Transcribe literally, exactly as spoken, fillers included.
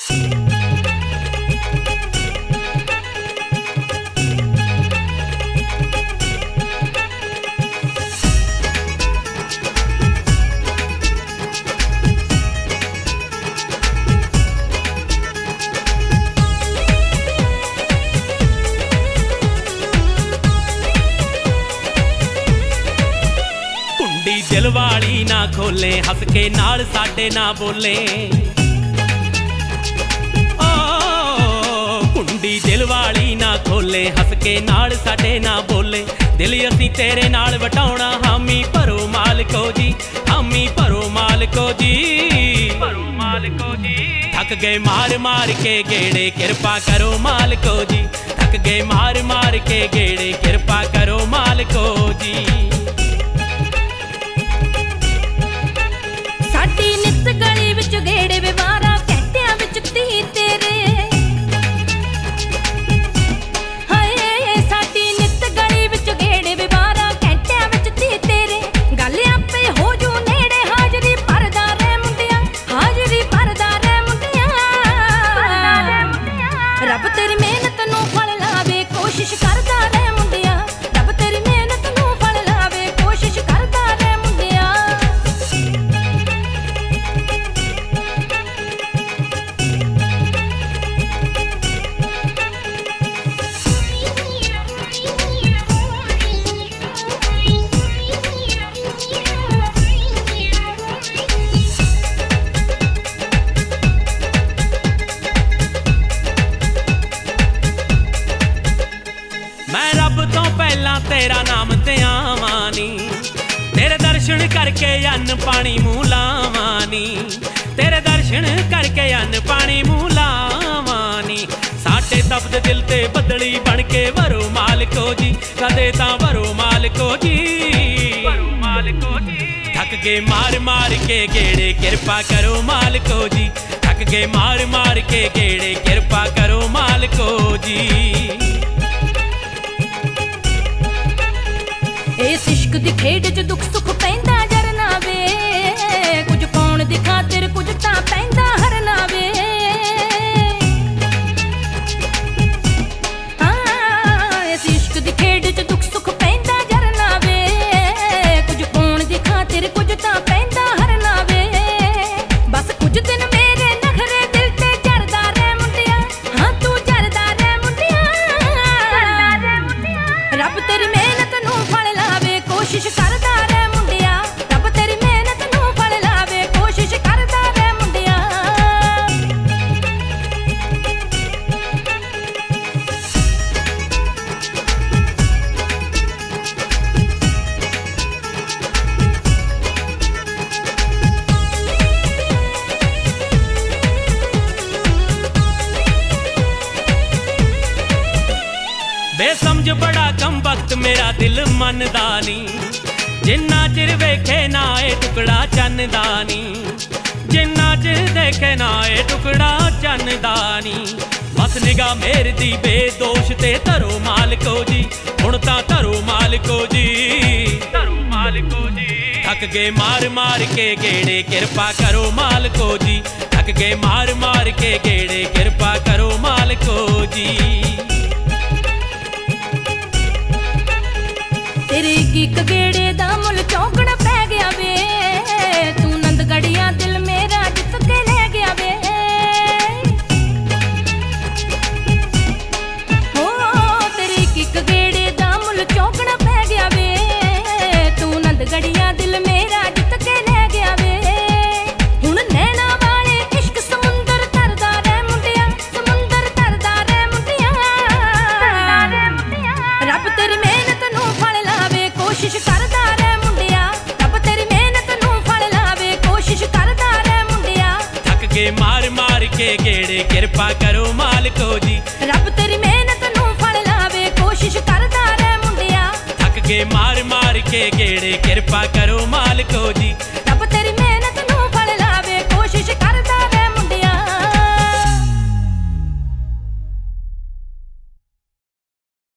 दिल वाली ना खोले हस के नाल साडे ना बोले ओ कुंडी दिल वाली ना खोले हस के नाल साडे ना बोले दिल असी तेरे नाल वटाउणा हामी भरो मालिको जी हामी भरो मालिको जी भरो मालिको जी थक गए मार मार के गेड़े कृपा करो मालिको जी थक गए मार मार के गेड़े कृपा करो मालिको जी नित गली विच गेड़े वे बारह घंटिया विच धी तेरे हाय साडी नित गली विच गेड़े वे बारह घंटिया विच धी तेरे गल आपे हो जू नेड़े हाजरी भरदा रे मुंडिया हाजरी भरदा रे मुंडिया रब तेरी मेहनत नूं फल लावे कोशिश करदा रे मुंडिया रब तेरी मेहनत नूं फल लावे कोशिश करदा रे मुंडिया तेरा नाम ते आवानी तेरे दर्शन करके अन्न पानी मुँह लावानी तेरे दर्शन करके अन्न पानी मुँह लावानी साडे तपदे दिल ते बदली बन के वरो मालिको जी कदे तां वरो मालिको जी वरो मालिको जी थक गए मार मार के गेड़े कृपा करो मालिको जी थक गए मार मार के गेड़े कृपा करो मालिको जी इस इश्क दी खेड च दुख सुख पैंदा जरना वे कुछ पाउण दी खातिर कुछ तां पैंदा हरना वे हाँ इस इश्क दी खेड च दुख सुख पैंदा जरना वे कुछ पाउण दी खातिर कुछ तां पैंदा हरना वे बस कुछ दिन मेरे नखरे दिल ते जरदा रे मुंडिया हाँ तू जरदा रे मुंडिया रब तेरी मेहनत नूं फल कोशिश करदा रे मुंडिया रब तेरी मेहनत नूं फल लावे कोशिश करदा रे मुंडिया बेसमझ बड़ा कम वक्त मेरा दिल मनदा नी जिन्ना चिर वेखे ना ए टुकड़ा चन्नदा नी जिन्ना चिर देखे ना ए टुकड़ा चन्नदा नी बस निगाह मेर दी बेदोश ते धरो मालिको जी हुण तां धरो मालिको जी धरो मालिको जी थक गए मार मार के गेड़े कृपा करो मालिको जी थक गए मार मार के गेड़े कृपा करो मालिको जी तेरे एक गेड़े दा मुल चौंकना पै गया वे तू नंदगढ़िया दिल मेरा जित के ले गया वे हो तेरे एक गेड़े दा मुल चौंकना पै गया वे तू नंदगढ़िया दिल मेरा जित के ले गया वे हुण नैना वाले इश्क समुंदर तरदा रे मुंडिया समुंदर तरदा रे मुंडिया रब तेरी मेहनत नूं फल लावे कोशिश करदा रे मुंडिया रब तेरी मेहनत नूं फल लावे कोशिश करदा रे मुंडिया थक गए मार मार के गेड़े कृपा करो मालिको जी रब तेरी मेहनत नूं फल लावे कोशिश करदा रे मुंडिया थक गए मार मार के गेड़े कृपा करो मालिको जी रब तेरी मेहनत नूं फल लावे कोशिश करदा